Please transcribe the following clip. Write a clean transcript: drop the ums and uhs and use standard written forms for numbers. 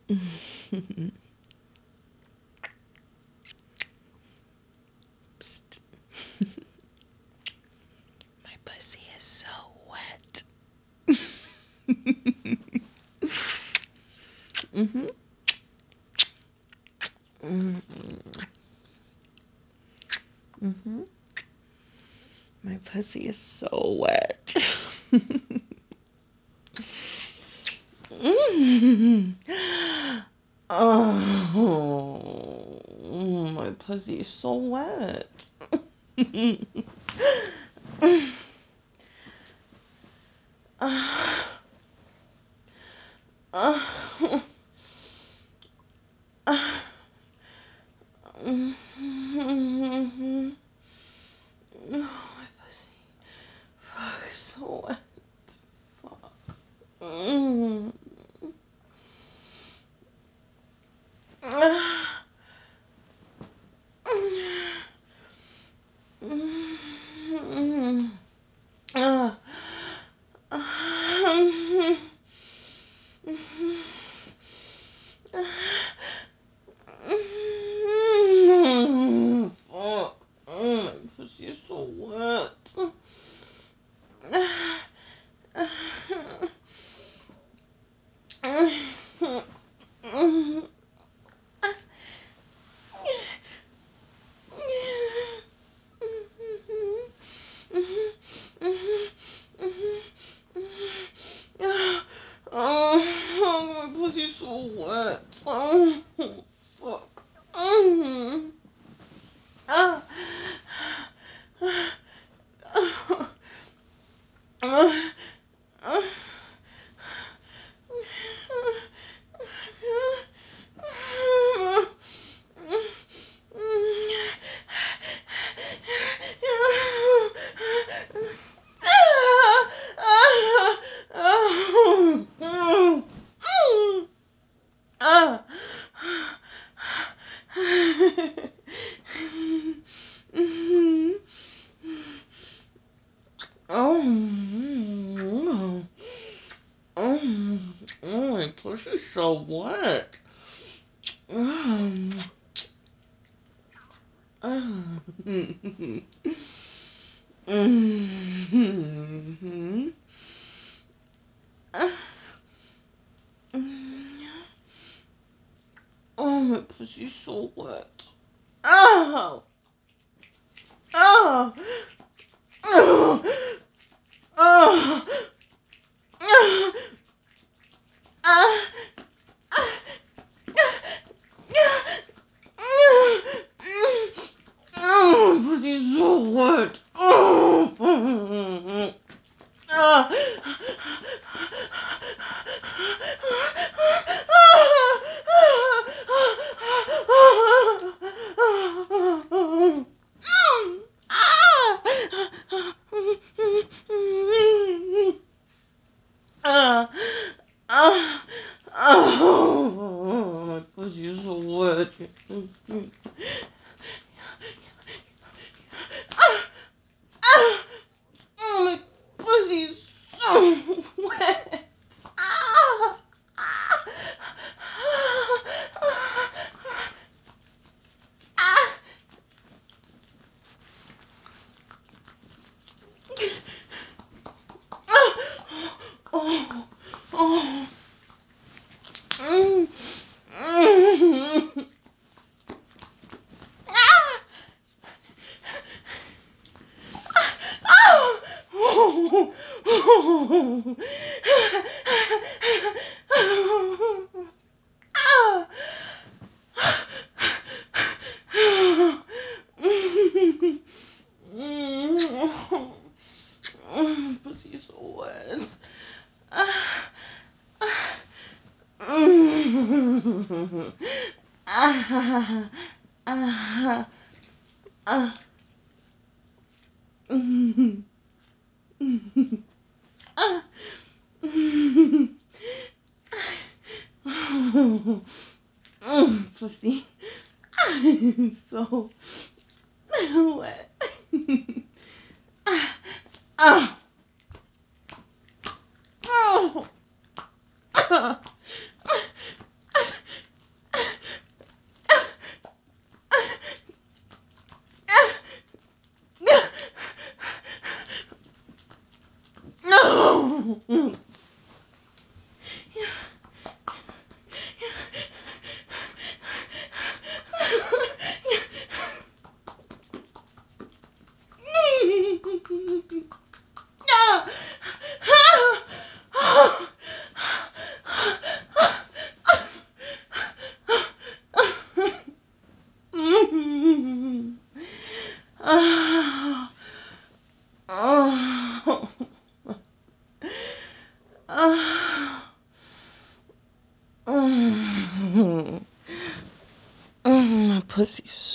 Psst. My pussy is so wet. Mm-hmm. Mm-hmm. My pussy is so wet. Oh, my pussy is so wet. My pussy. Fuck, so wet. Fuck. Mm. Ah. Fuck. My pussy is so wet. Oh, my pussy's so wet. Oh, fuck. Ah. My pussy's so wet. Oh, my pussy's so wet. Oh! Oh! Oh! Oh! Oh, my pussy's so wet. Oh! My pussy's so wet. Oh, my pussy's so wet. Ah! Pussy's so wet. Pussy. So wet. Ah. Oh. Oh, my pussy